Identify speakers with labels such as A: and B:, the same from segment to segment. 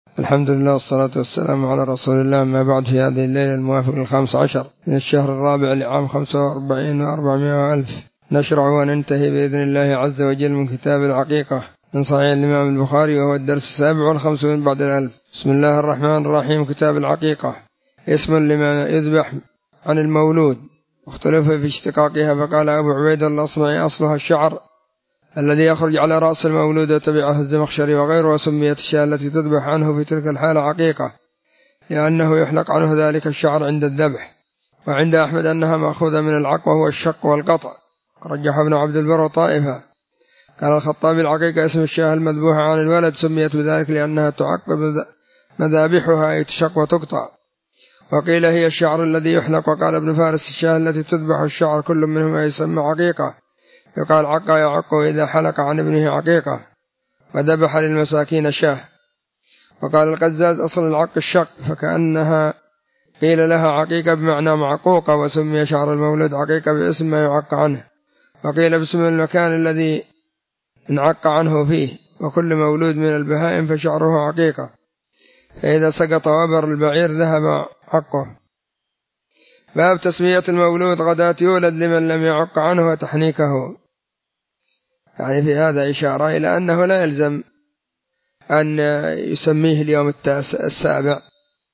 A: الحمد لله والصلاة والسلام على رسول الله. ما بعد، في هذه الليلة الموافق 15 من الشهر الرابع لعام 45 و400 ألف، نشرع وننتهي بإذن الله عز وجل من كتاب العقيقة من صحيح الإمام البخاري، وهو الدرس 57 بعد 1000. بسم الله الرحمن الرحيم. كتاب العقيقة اسم لما يذبح عن المولود، واختلف في اشتقاقها، فقال أبو عبيد الأصمعي أصلها الشعر الذي يخرج على رأس المولود، وتبعه الزمخشري وغيره، وسميت الشاة التي تذبح عنه في تلك الحالة عقيقة، لأنه يحلق عنه ذلك الشعر عند الذبح. وعند أحمد أنها مأخوذة من العق، وهو الشق والقطع، رجح ابن عبد البر طائفة. قال الخطابي العقيقة اسم الشاة المذبوحة عن الولد، سميت بذلك لأنها تعقب مذابحها، أي تشق وتقطع. وقيل هي الشعر الذي يحلق. وقال ابن فارس الشاة التي تذبح الشعر كل منهما يسمى عقيقة، يقال عق يعق إذا حلق عن ابنه عقيقة، وذبح للمساكين شاه. وقال القزاز أصل العق الشق، فكأنها قيل لها عقيقة بمعنى معقوقة، وسمي شعر المولد عقيقة باسم ما يعق عنه. وقيل باسم المكان الذي انعق عنه فيه، وكل مولود من البهائم فشعره عقيقة، فإذا سقط وبر البعير ذهب عقه. باب تسمية المولود غداة يولد لمن لم يعق عنه وتحنيكه. يعني في هذا إشارة إلى أنه لا يلزم أن يسميه اليوم السابع،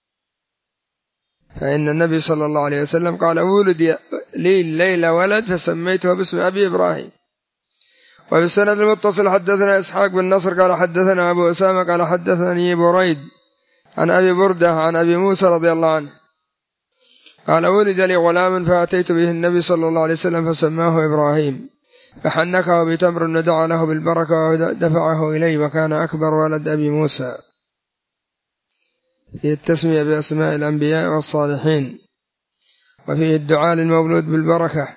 A: فإن النبي صلى الله عليه وسلم قال ولد لي الليلة ولد فسميته باسم أبي إبراهيم. وفي السند المتصل حدثنا إسحاق بن نصر قال حدثنا أبو أسامة قال حدثني بريد عن أبي بردة عن أبي موسى رضي الله عنه قال ولد لي غلام فأتيت به النبي صلى الله عليه وسلم فسماه إبراهيم، فحنكه بتمر ودعا له بالبركة ودفعه إليه، وكان أكبر ولد أبي موسى. فيه التسمية بأسماء الأنبياء والصالحين، وفيه الدعاء للمولود بالبركة.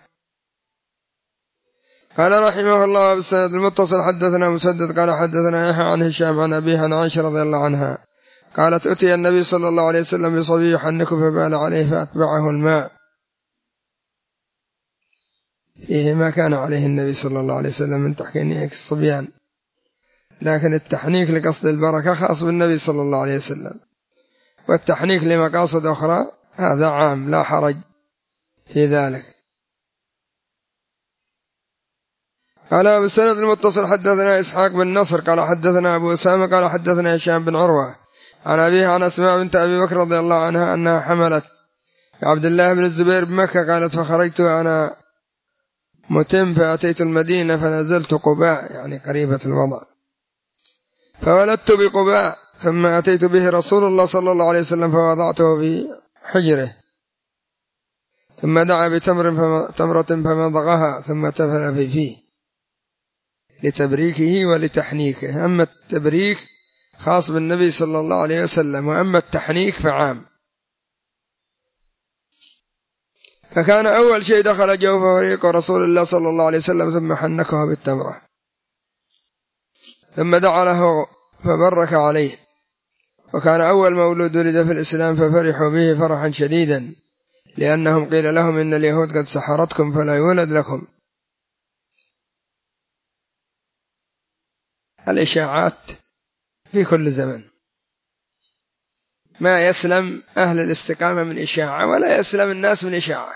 A: قال رحمه الله بالسند المتصل حدثنا مسدد قال حدثنا يحيى عن هشام عن أبيه عن عائشة رضي الله عنها قالت أتي النبي صلى الله عليه وسلم بصبي يحنك فبال عليه فأتبعه الماء، فيه ما كان عليه النبي صلى الله عليه وسلم من تحنيك الصبيان، لكن التحنيك لقصد البركة خاص بالنبي صلى الله عليه وسلم، والتحنيك لمقاصد أخرى هذا عام لا حرج في ذلك. قال بالسند المتصل حدثنا إسحاق بن نصر قال حدثنا أبو أسامة قال حدثنا هشام بن عروة عن أبيه عن أسماء بنت أبي بكر رضي الله عنها أنها حملت عبد الله بن الزبير بمكة. قالت فخرجت أنا متم فأتيت المدينة فنزلت قباء، يعني قريبة الوضع، فولدت بقباء، ثم أتيت به رسول الله صلى الله عليه وسلم فوضعته في حجره، ثم دعا بتمرة فمضغها ثم تفل في فيه لتبريكه ولتحنيكه. أما التبريك خاص بالنبي صلى الله عليه وسلم، وأما التحنيك فعام. فكان أول شيء دخل جوف وريق رسول الله صلى الله عليه وسلم، ثم حنكه بالتمرة، ثم دعا له فبرك عليه. وكان أول مولود ولد في الإسلام ففرحوا به فرحا شديدا، لأنهم قيل لهم إن اليهود قد سحرتكم فلا يولد لكم. الإشاعات في كل زمن، ما يسلم أهل الاستقامة من إشاعة، ولا يسلم الناس من إشاعة.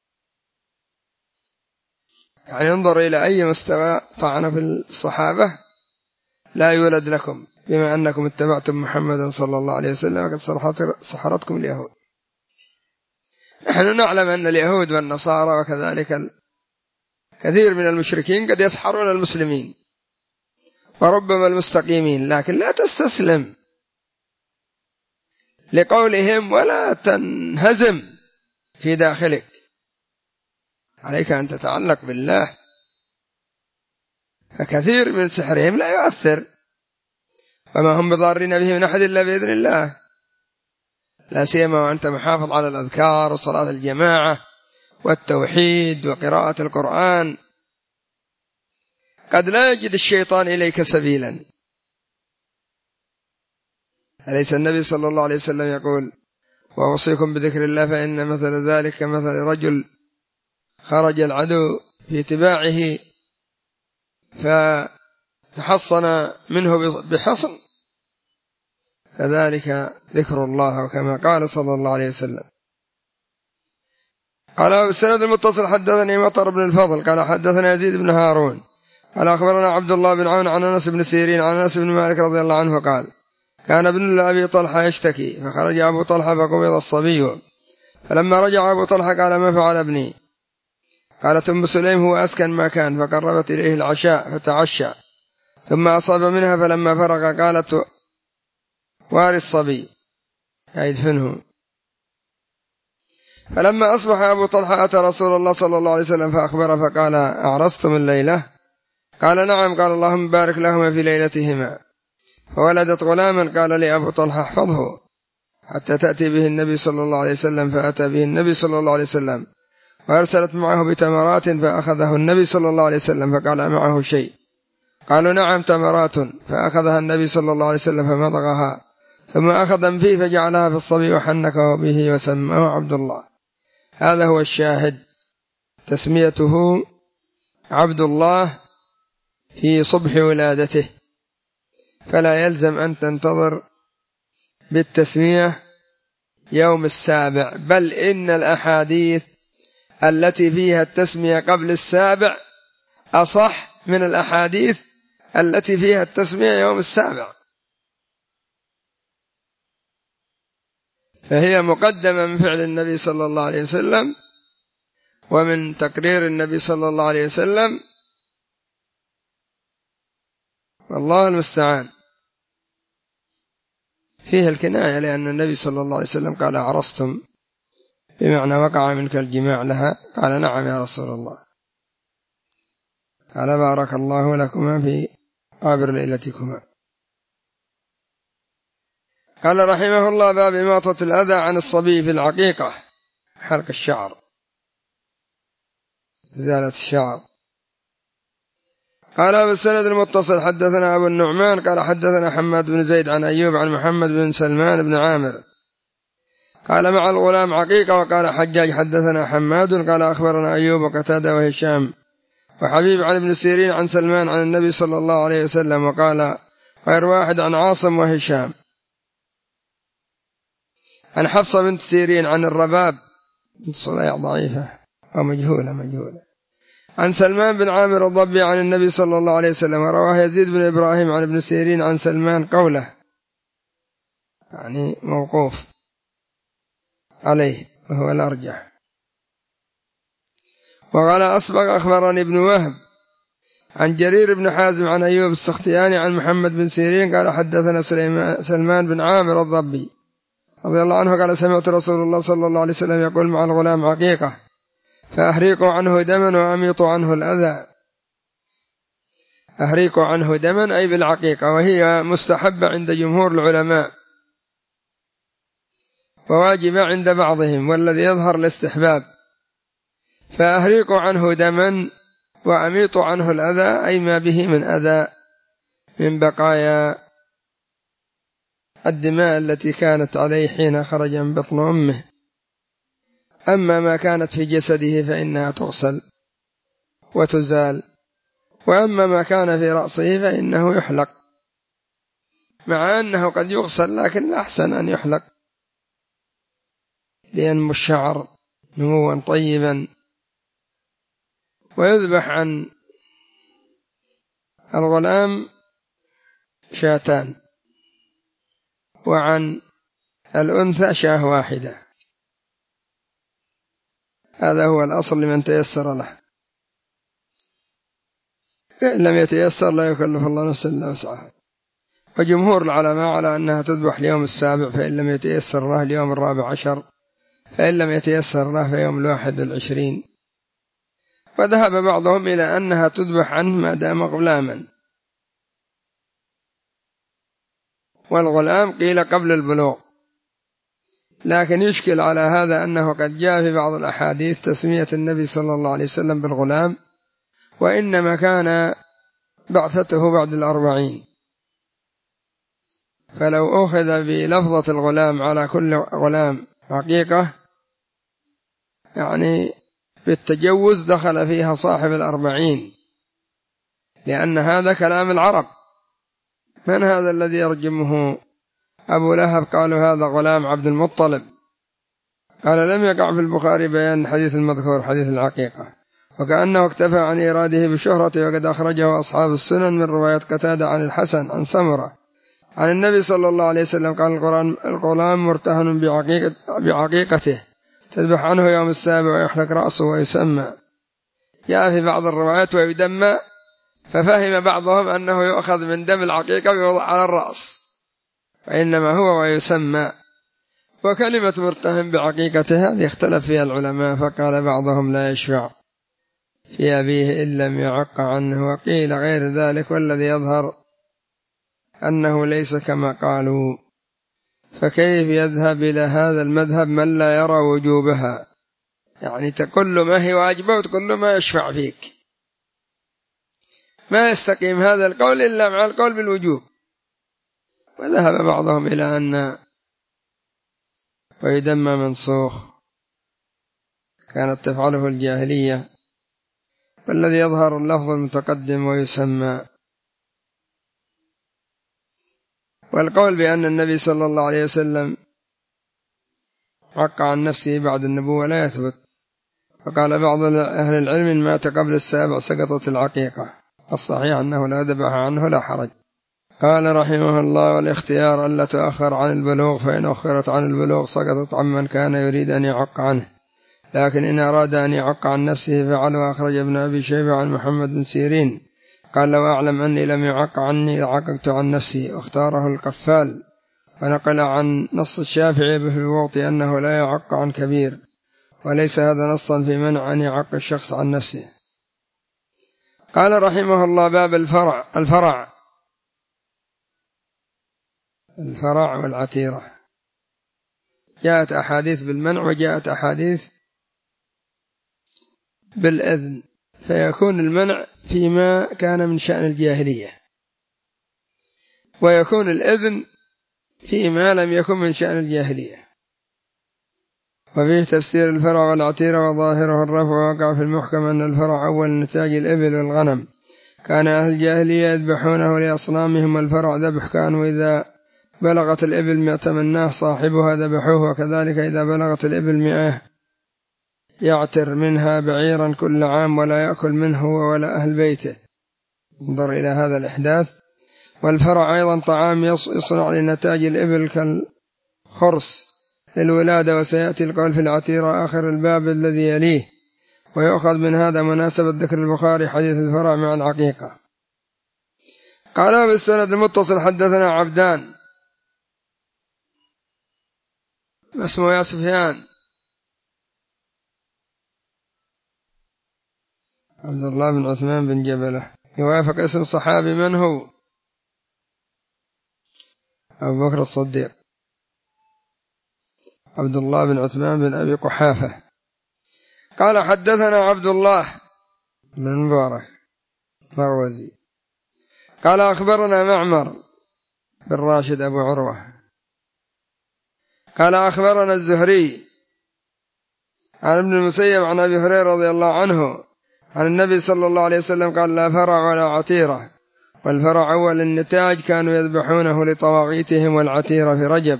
A: يعني انظر إلى أي مستوى طعن في الصحابة لا يولد لكم بما أنكم اتبعتم محمدا صلى الله عليه وسلم قد سحرتكم اليهود. نحن نعلم أن اليهود والنصارى وكذلك كثير من المشركين قد يسحرون المسلمين وربما المستقيمين، لكن لا تستسلم لقولهم ولا تنهزم في داخلك، عليك أن تتعلق بالله. فكثير من سحرهم لا يؤثر، وما هم بضارين به من أحد إلا بإذن الله، لا سيما وأنت محافظ على الأذكار وصلاة الجماعة والتوحيد وقراءة القرآن، قد لا يجد الشيطان إليك سبيلا. أليس النبي صلى الله عليه وسلم يقول وأوصيكم بذكر الله فإن مثل ذلك مثل رجل خرج العدو في اتباعه فتحصن منه بحصن، فذلك ذكر الله كما قال صلى الله عليه وسلم. قال بالسند المتصل حدثني مطر بن الفضل قال حدثنا يزيد بن هارون قال أخبرنا عبد الله بن عون عن أنس بن سيرين عن أنس بن مالك رضي الله عنه قال كان ابن لأبي طلحة يشتكي فخرج أبو طلحة فقبض الصبي، فلما رجع أبو طلحة قال ما فعل ابني؟ قالت أم سليم هو أسكن ما كان، فقربت إليه العشاء فتعشى ثم أصاب منها، فلما فرغ قالت واري الصبي أي ادفنه. فلما أصبح أبو طلحة أتى رسول الله صلى الله عليه وسلم فأخبره فقال أعرستم الليلة؟ قال نعم. قال اللهم بارك لهما في ليلتهما. فولدت غلاما قال لي أبو طلحة احفظه حتى تأتي به النبي صلى الله عليه وسلم، فأتى به النبي صلى الله عليه وسلم وأرسلت معه بتمرات فأخذه النبي صلى الله عليه وسلم فقال معه شيء؟ قالوا نعم تمرات، فأخذها النبي صلى الله عليه وسلم فمضغها ثم أخذ فيه فجعلها في الصبي وحنكه به وسماه عبد الله. هذا هو الشاهد، تسميته عبد الله في صبح ولادته، فلا يلزم أن تنتظر بالتسمية يوم السابع، بل إن الأحاديث التي فيها التسمية قبل السابع أصح من الأحاديث التي فيها التسمية يوم السابع، فهي مقدمة من فعل النبي صلى الله عليه وسلم ومن تقرير النبي صلى الله عليه وسلم، والله المستعان. فيها الكناية لأن النبي صلى الله عليه وسلم قال أعرستم بمعنى وقع منك الجماع لها؟ قال نعم يا رسول الله. قال بارك الله لكما في قابر ليلتكما. قال رحمه الله باب إماطة الأذى عن الصبي في العقيقة، حلق الشعر، إزالة الشعر. قال بالسند المتصل حدثنا أبو النعمان قال حدثنا حماد بن زيد عن أيوب عن محمد بن سلمان بن عامر قال مع الغلام عقيقة. وقال حجاج حدثنا حماد قال أخبرنا أيوب وقتادة وهشام وحبيب عن ابن سيرين عن سلمان عن النبي صلى الله عليه وسلم، وقال غير واحد عن عاصم وهشام عن حفصة بنت سيرين عن الرباب بنت صليع ضعيفة ومجهولة عن سلمان بن عامر الضبي عن النبي صلى الله عليه وسلم. رواه يزيد بن إبراهيم عن ابن سيرين عن سلمان قوله، يعني موقوف عليه وهو الأرجح. وقال أسبق أخبرني ابن وهب عن جرير بن حازم عن أيوب السختياني عن محمد بن سيرين قال حدثنا سلمان بن عامر الضبي رضي الله عنه قال سمعت رسول الله صلى الله عليه وسلم يقول مع الغلام عقيقة فأهريقوا عنه دما وأميطوا عنه الأذى. أهريقوا عنه دما أي بالعقيقة، وهي مستحبة عند جمهور العلماء وواجبة عند بعضهم، والذي يظهر الاستحباب. فأهريقوا عنه دما وأميطوا عنه الأذى أي ما به من أذى من بقايا الدماء التي كانت عليه حين خرج من بطن أمه. أما ما كانت في جسده فإنها تغسل وتزال، وأما ما كان في رأسه فإنه يحلق، مع أنه قد يغسل لكن الأحسن أن يحلق لينمو الشعر نموا طيبا. ويذبح عن الغلام شاتان وعن الأنثى شاة واحدة، هذا هو الأصل لمن تيسر له، فإن لم يتيسر لا يكلف الله نفسا إلا وسعها. وجمهور العلماء على أنها تذبح اليوم السابع، فإن لم يتيسر له اليوم 14، فإن لم يتيسر له فيوم 21. وذهب بعضهم إلى أنها تذبح عنه ما دام غلاما، والغلام قيل قبل البلوغ، لكن يشكل على هذا أنه قد جاء في بعض الأحاديث تسمية النبي صلى الله عليه وسلم بالغلام، وإنما كان بعثته بعد 40. فلو أخذ بلفظة الغلام على كل غلام عقيقة يعني بالتجوز دخل فيها صاحب 40، لأن هذا كلام العرب. من هذا الذي يرجمه أبو لهب قالوا هذا غلام عبد المطلب. قال لم يقع في البخاري بيان الحديث المذكور حديث العقيقة، وكأنه اكتفى عن إيراده بشهرته، وقد أخرجه أصحاب السنن من رواية قتادة عن الحسن عن سمرة عن النبي صلى الله عليه وسلم قال الغلام مرتهن بعقيقته تذبح عنه يوم السابع ويحلق رأسه ويسمى. جاء في بعض الروايات ويدمى، ففهم بعضهم أنه يؤخذ من دم العقيقة ويوضع على الرأس، فإنما هو ويسمى. وكلمة مرتهن بعقيقته هذه اختلف فيها العلماء، فقال بعضهم لا يشفع في أبيه إن لم يعق عنه، وقيل غير ذلك، والذي يظهر أنه ليس كما قالوا. فكيف يذهب إلى هذا المذهب من لا يرى وجوبها؟ يعني تقول له ما هي واجبة وتقول له ما يشفع فيك، ما يستقيم هذا القول إلا مع القول بالوجوب. وذهب بعضهم إلى أن ويدمى منسوخ كانت تفعله الجاهلية، والذي يظهر اللفظ المتقدم ويسمى. والقول بأن النبي صلى الله عليه وسلم عق عن نفسه بعد النبوة لا يثبت، فقال بعض أهل العلم إن مات قبل السابع سقطت العقيقة، الصحيح أنه لا ذبح عنه لا حرج. قال رحمه الله والاختيار ألا تؤخر عن البلوغ، فإن أخرت عن البلوغ سقطت عمن كان يريد أن يعق عنه، لكن إن أراد أن يعق عن نفسه فعل. وأخرج ابن أبي شيبة عن محمد بن سيرين قال لو أعلم أني لم يعق عني لعققت عن نفسي، واختاره القفال. ونقل عن نص الشافعي في الوطي أنه لا يعق عن كبير، وليس هذا نصا في منع أن يعق الشخص عن نفسه. قال رحمه الله باب الفرع والعتيرة. جاءت أحاديث بالمنع وجاءت أحاديث بالإذن، فيكون المنع فيما كان من شأن الجاهلية، ويكون الإذن فيما لم يكن من شأن الجاهلية. وفيه تفسير الفرع والعتيرة وظاهره الرفع، وقع في المحكم أن الفرع أول نتاج الإبل والغنم، كان أهل الجاهلية يذبحونه لأصنامهم، والفرع ذبح كانوا إذا بلغت الإبل 100 مناه صاحبها ذبحوه، وكذلك إذا بلغت الإبل 100 يعتر منها بعيرا كل عام ولا يأكل منه ولا أهل بيته. انظر إلى هذا الإحداث. والفرع أيضا طعام يصنع لنتاج الإبل كالخرس للولادة، وسيأتي القول في العتيرة آخر الباب الذي يليه. ويؤخذ من هذا مناسبة ذكر البخاري حديث الفرع مع العقيقة. قال بالسند المتصل حدثنا عبدان اسمه يا سفيان عبد الله بن عثمان بن جبلة، يوافق اسم صحابي من هو؟ أبو بكر الصديق عبد الله بن عثمان بن أبي قحافة. قال حدثنا عبد الله بن مبارك مروزي قال أخبرنا معمر بن راشد أبو عروة قال أخبرنا الزهري عن ابن المسيب عن أبي هريرة رضي الله عنه عن النبي صلى الله عليه وسلم قال لا فرع ولا عتيرة، والفرع أول النتاج كانوا يذبحونه لطواغيتهم، والعتيرة في رجب.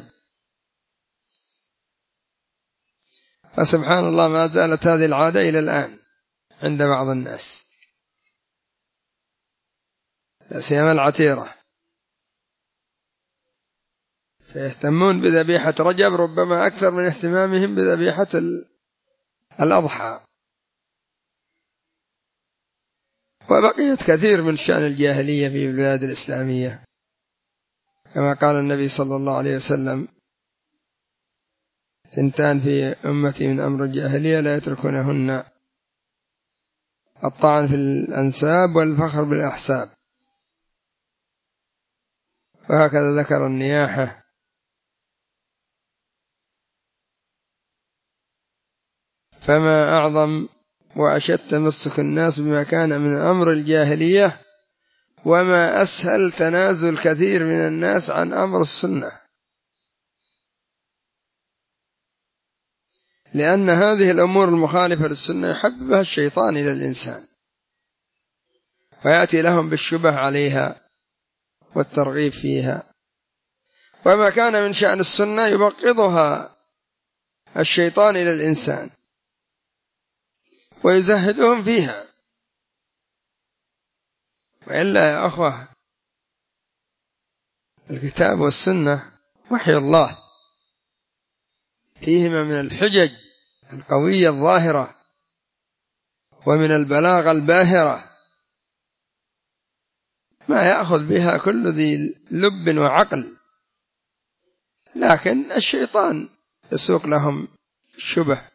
A: فسبحان الله ما زالت هذه العادة إلى الآن عند بعض الناس، لا سيما العتيرة، فيهتمون بذبيحة رجب ربما أكثر من اهتمامهم بذبيحة الأضحى. وبقيت كثير من شأن الجاهلية في البلاد الإسلامية، كما قال النبي صلى الله عليه وسلم 2 في أمتي من أمر الجاهلية لا يتركونهن: الطعن في الأنساب والفخر بالأحساب. وهكذا ذكر النياحة. فما أعظم وأشد تمسك الناس بما كان من أمر الجاهلية، وما أسهل تنازل كثير من الناس عن أمر السنة، لأن هذه الأمور المخالفة للسنة يحببها الشيطان إلى الإنسان، ويأتي لهم بالشبه عليها والترغيب فيها. وما كان من شأن السنة يبغضها الشيطان إلى الإنسان ويزهدهم فيها. وإلا يا أخوة الكتاب والسنة وحي الله، فيهما من الحجج القوية الظاهرة ومن البلاغة الباهرة ما يأخذ بها كل ذي لب وعقل، لكن الشيطان يسوق لهم الشبه،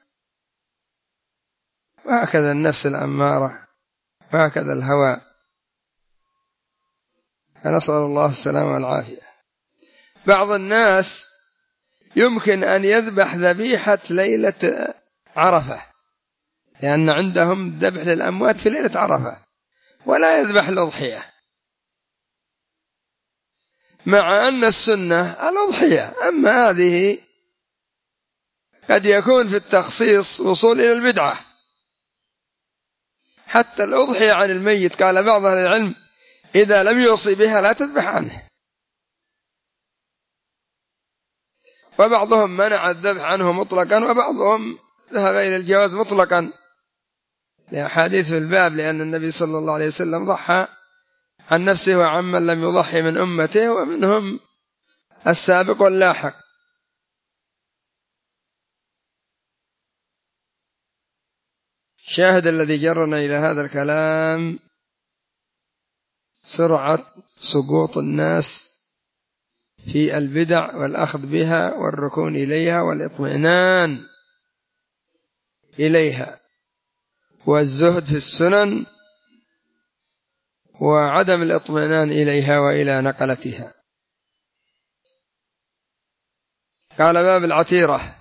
A: وهكذا النفس الأمارة وهكذا الهوى، فنسأل الله السلامة والعافية. بعض الناس يمكن أن يذبح ذبيحة ليلة عرفة، لأن عندهم ذبح للأموات في ليلة عرفة، ولا يذبح الأضحية، مع أن السنة الأضحية. أما هذه قد يكون في التخصيص وصول إلى البدعة. حتى الأضحية عن الميت قال بعض أهل العلم إذا لم يوصي بها لا تذبح عنه، وبعضهم منع الذبح عنه مطلقا، وبعضهم ذهب إلى الجواز مطلقا لأحاديث في الباب، لأن النبي صلى الله عليه وسلم ضحى عن نفسه وعمن لم يضحي من أمته، ومنهم السابق واللاحق. شاهد الذي جرنا إلى هذا الكلام سرعة سقوط الناس في البدع والأخذ بها والركون إليها والإطمئنان إليها، والزهد في السنن وعدم الإطمئنان إليها وإلى نقلتها. قال باب العتيرة.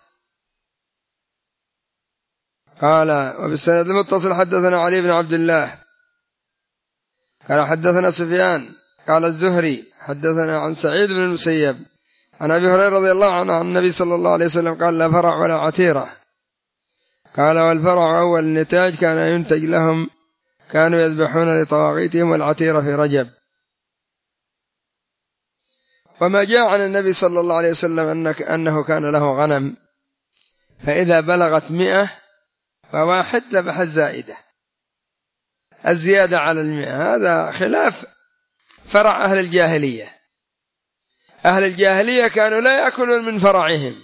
A: قال وبالسند المتصل حدثنا علي بن عبد الله قال حدثنا سفيان قال الزهري حدثنا عن سعيد بن المسيب عن أبي هريرة رضي الله عنه عن النبي صلى الله عليه وسلم قال لا فرع ولا عتيرة. قال والفرع أول النتاج كان ينتج لهم، كانوا يذبحون لطواغيتهم، والعتيرة في رجب. وما جاء عن النبي صلى الله عليه وسلم أنه كان له غنم، فإذا بلغت 101 ذبح الزائدة، الزيادة على 100. هذا خلاف فرع أهل الجاهلية. أهل الجاهلية كانوا لا يأكلون من فرعهم،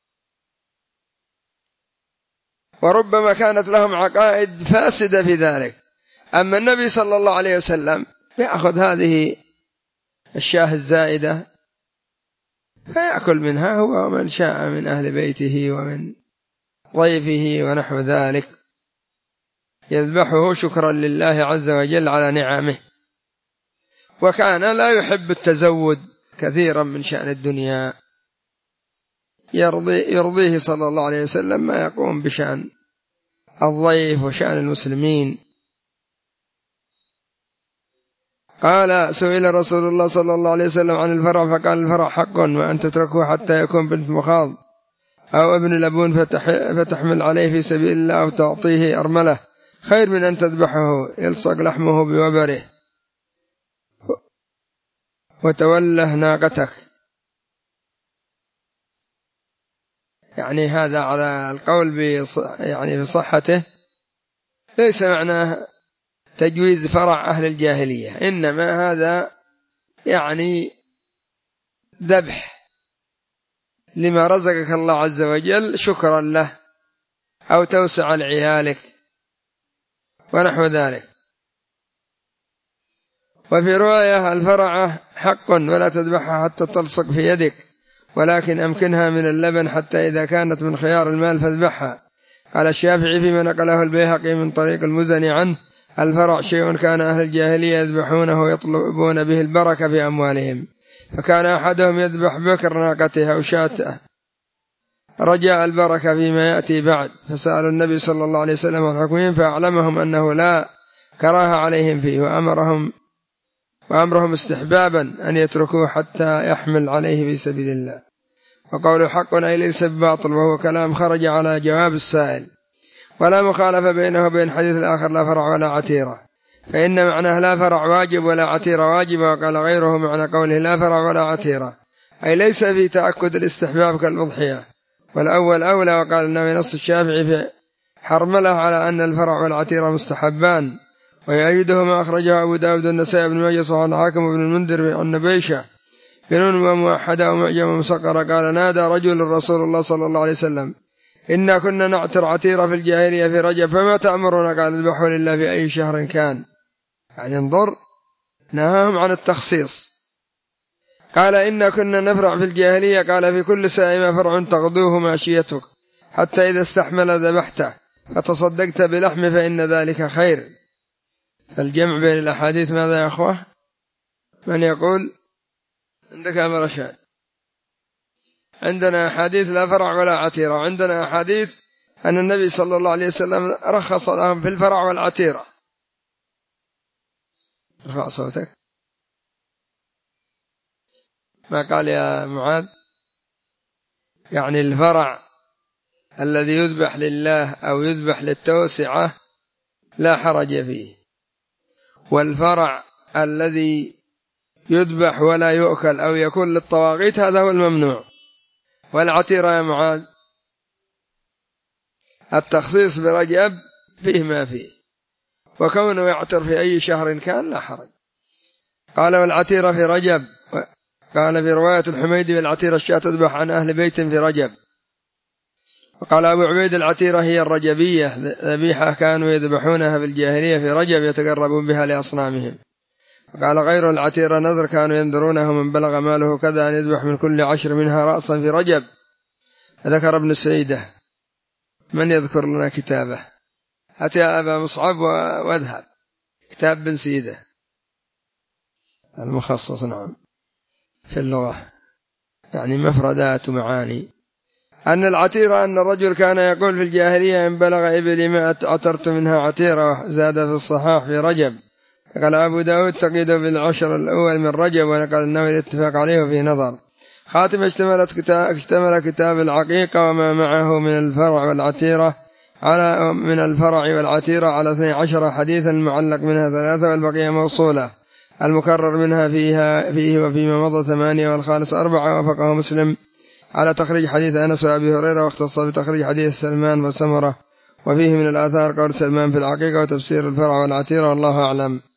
A: وربما كانت لهم عقائد فاسدة في ذلك. أما النبي صلى الله عليه وسلم يأخذ هذه الشاة الزائدة فيأكل منها هو ومن شاء من أهل بيته ومن ضيفه ونحو ذلك، يذبحه شكرا لله عز وجل على نعمه. وكان لا يحب التزود كثيرا من شأن الدنيا، يرضيه صلى الله عليه وسلم ما يقوم بشأن الضيف وشأن المسلمين. قال سئل رسول الله صلى الله عليه وسلم عن الفرع فقال الفرع حق، وأن تتركه حتى يكون بنت مخاض أو ابن لبون فتحمل عليه في سبيل الله أو تعطيه أرملة خير من أن تذبحه يلصق لحمه بوبره وتوله ناقتك. يعني هذا على القول يعني بصحته، ليس معناه تجويز فرع أهل الجاهلية، إنما هذا يعني ذبح لما رزقك الله عز وجل شكرا له، أو توسع لعيالك ونحو ذلك. وفي رواية الفرعة حق ولا تذبحها حتى تلصق في يدك، ولكن أمكنها من اللبن حتى إذا كانت من خيار المال فاذبحها. قال الشافعي فيما نقله البيهقي من طريق المزني عنه الفرع شيء كان أهل الجاهلية يذبحونه ويطلبون به البركة في أموالهم، فكان أحدهم يذبح بكر ناقته أو شاته رجاء البركة فيما يأتي بعد، فسأل النبي صلى الله عليه وسلم عن حكمهم فأعلمهم أنه لا كراهة عليهم فيه، وأمرهم استحبابا أن يتركوه حتى يحمل عليه في سبيل الله. وقوله حق أي ليس بباطل، وهو كلام خرج على جواب السائل، ولا مخالفة بينه وبين حديث الآخر لا فرع ولا عتيرة، فإن معناه لا فرع واجب ولا عتيرة واجب، وقال غيره معنى قوله لا فرع ولا عتيرة أي ليس في تأكد الاستحباب كالأضحية، والأول أولى. وقال إنه نص الشافعي في حرملة على أن الفرع والعتيرة مستحبان، ويؤيده ما أخرجه أبو داود والنسائي بن ماجه صحيح الحاكم وابن المنذر عن نبيشة بنون موحدة ومعجم مسقرة قال نادى رجل رسول الله صلى الله عليه وسلم إنا كنا نعتر عتيرة في الجاهلية في رجب فما تأمرنا؟ قال اذبحوا لله في أي شهر كان، يعني انظر نهاهم عن التخصيص. قال إنا كنا نفرع في الجاهلية، قال في كل سائمة فرع تغدوه ماشيتك حتى إذا استحمل ذبحته فتصدقت بلحم فإن ذلك خير. الجمع بين الأحاديث ماذا يا أخوة؟ من يقول؟ عندك أبا رشاد. عندنا أحاديث لا فرع ولا عتيرة، وعندنا أحاديث أن النبي صلى الله عليه وسلم رخص لهم في الفرع والعتيرة. ارفع صوتك. ما قال يا معاذ؟ يعني الفرع الذي يذبح لله أو يذبح للتوسعة لا حرج فيه، والفرع الذي يذبح ولا يؤكل أو يكون للطواغيت هذا هو الممنوع. والعتيرة يا معاذ التخصيص برجب فيه ما فيه، وكونه يعتر في أي شهر كان لا حرج. قال والعتيرة في رجب. قال في رواية الحميدي والعتيرة الشاة تذبح عن أهل بيت في رجب. وقال أبو عبيد العتيرة هي الرجبية، ذبيحة كانوا يذبحونها في الجاهلية في رجب يتقربون بها لأصنامهم. وقال غير العتيرة نذر كانوا ينذرونه من بلغ ماله كذا أن يذبح من كل 10 منها رأسا في رجب. ذكر ابن سيدة. من يذكر لنا كتابه؟ أتى أبا مصعب واذهب كتاب بن سيدة المخصص نعم في اللغة، يعني مفردات ومعاني. أن العتيرة أن الرجل كان يقول في الجاهلية إن بلغ إبلي 100 عترت منها عتيرة، زاد في الصحاح في رجب. قال أبو داود تقيد بالعشر الأول من رجب، ونقل النووي الاتفاق عليه في نظر. خاتم اشتمل كتاب العقيقة وما معه من الفرع والعتيرة على 12 حديثا المعلق منها 3 والبقية موصولة، المكرر منها فيه وفيما مضى 8 والخالص 4. وفقه مسلم على تخريج حديث أنس وأبي هريرة، واختص بتخريج حديث سلمان وسمرة، وفيه من الآثار قول سلمان في العقيقة وتفسير الفرع والعتيرة والله أعلم.